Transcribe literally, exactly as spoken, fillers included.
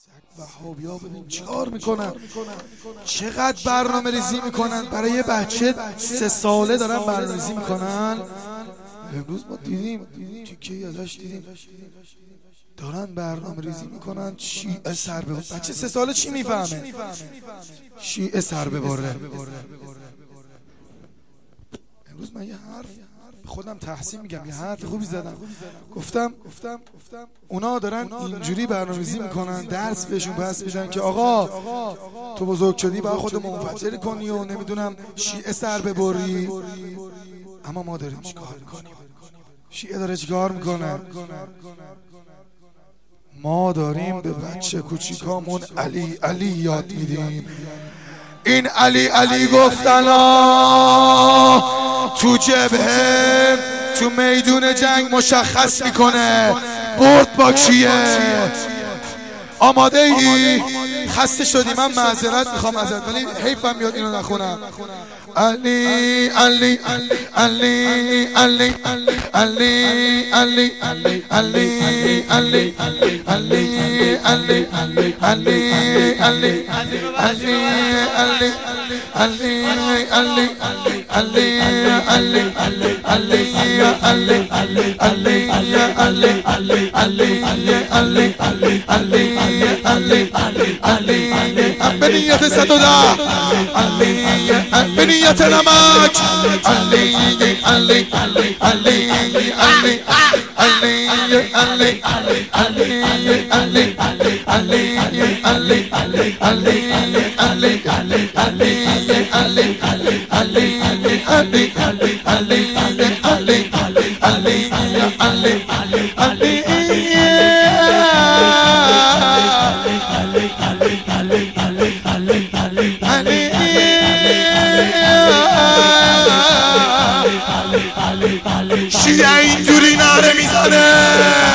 وهابیا ببین چیکار میکنن، چقدر برنامه ریزی میکنن برای یه بچه سه ساله دارن برنامه ریزی میکنن. امروز ما دیدیم تیکه ازش دیدیم دارن برنامه ریزی میکنن شیعه سر ببره. بچه سه ساله چی میفهمه؟ شیعه سر ببره. امروز من یه حرف خودم تحسین میگم، یه حرف خوبی زدم، گفتم اونا دارن اینجوری برنامه‌ریزی میکنن، درس بهشون پس میدن که آقا تو بزرگ شدی باید خودت منفجر کنی و نمیدونم شیعه سر ببری. اما ما داریم چیکار میکنیم؟ شیعه داره چیکار میکنه؟ ما داریم به بچه کوچیکامون علی علی یاد میدیم. این علی علی گفتنا تو جبهه تو میدون جنگ مشخص میکنه برد با کیه. آماده ای؟ خسته شدی؟ من معذرت میخوام ازت ولی حیفم میاد اینو نخونم. علی علی علی علی علی علی علی علی علی علی علی علی علی علی علی علی علی بنیت صدودا بنیت نمک علی علی علی علی علی علی علی علی علی علی علی شیعه اینجوری نعره میزنه.